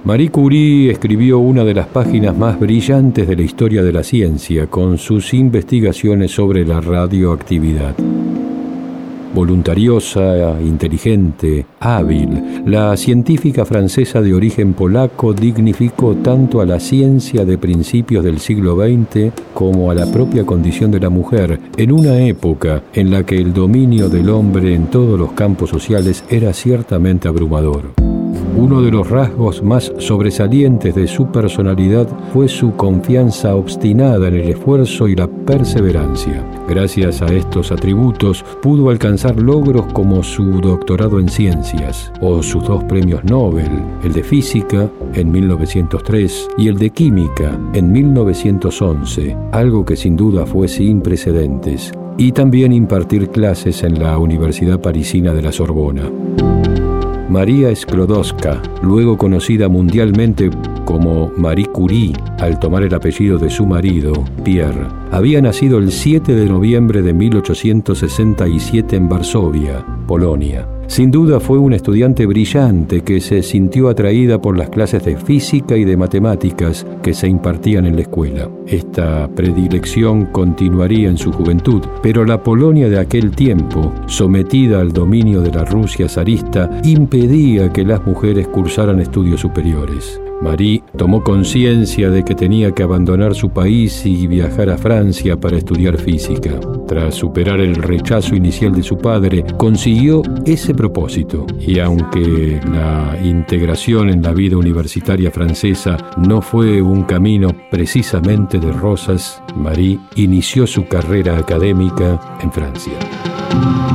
Marie Curie escribió una de las páginas más brillantes de la historia de la ciencia con sus investigaciones sobre la radioactividad. Voluntariosa, inteligente, hábil, la científica francesa de origen polaco dignificó tanto a la ciencia de principios del siglo XX como a la propia condición de la mujer, en una época en la que el dominio del hombre en todos los campos sociales era ciertamente abrumador. Uno de los rasgos más sobresalientes de su personalidad fue su confianza obstinada en el esfuerzo y la perseverancia. Gracias a estos atributos pudo alcanzar logros como su doctorado en ciencias o sus 2 premios Nobel, el de física en 1903 y el de química en 1911, algo que sin duda fue sin precedentes, y también impartir clases en la Universidad Parisina de la Sorbona. María Sklodowska, luego conocida mundialmente como Marie Curie, al tomar el apellido de su marido, Pierre, había nacido el 7 de noviembre de 1867 en Varsovia, Polonia. Sin duda fue una estudiante brillante que se sintió atraída por las clases de física y de matemáticas que se impartían en la escuela. Esta predilección continuaría en su juventud, pero la Polonia de aquel tiempo, sometida al dominio de la Rusia zarista, impedía que las mujeres cursaran estudios superiores. Marie tomó conciencia de que tenía que abandonar su país y viajar a Francia para estudiar física. Tras superar el rechazo inicial de su padre, consiguió ese propósito. Y aunque la integración en la vida universitaria francesa no fue un camino precisamente de rosas, Marie inició su carrera académica en Francia.